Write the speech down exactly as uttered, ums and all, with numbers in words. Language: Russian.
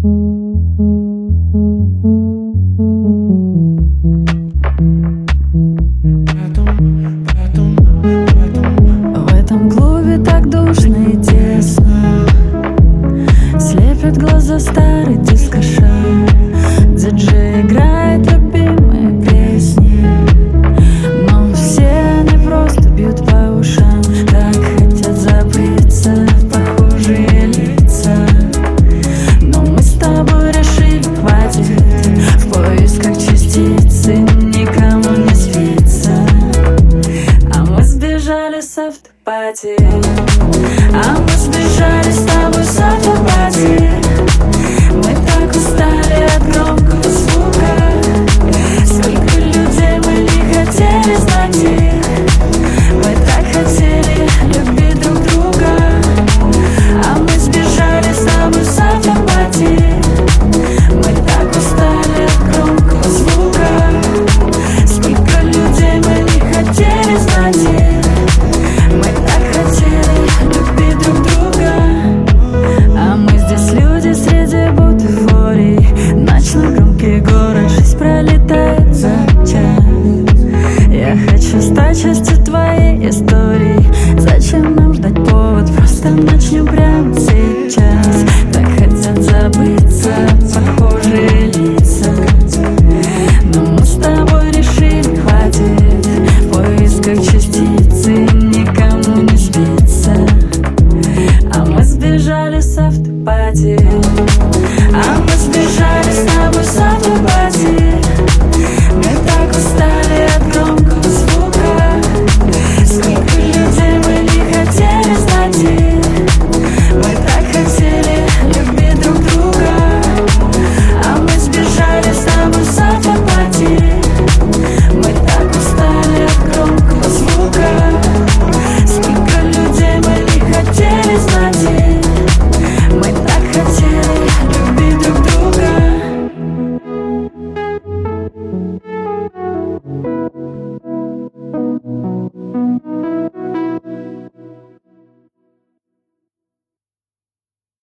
В этом клубе так душно и тесно, слепят глаза старый дискошар. Диджей играет любимые песни, но все они просто бьют по ушам. Так хотят забыться похожие лица, но мы с тобой решили, хватит. В поисках частицы никому не спится, а мы сбежали с автопати. А мы сбежали с тобой с автопати. Мы так устали от громкого звука. Сколько людей мы не хотели знать их. Мы так хотели любить друг друга. А мы сбежали с тобой с автопати. Мы так устали от громкого звука. Сколько людей мы не хотели знать их. Мы так хотели любить друг друга. А мы здесь люди среди бутафорий. Ночной громкий город, жизнь пролетает за час. Я хочу стать частью твоей истории. Зачем нам ждать повод, просто начнем прямо сейчас. Так хотят забыться похожие лица, но мы с тобой решили, хватит. В поисках частицы никому не спится, а мы сбежали с автопати. А мы сбежали с тобой с автопати.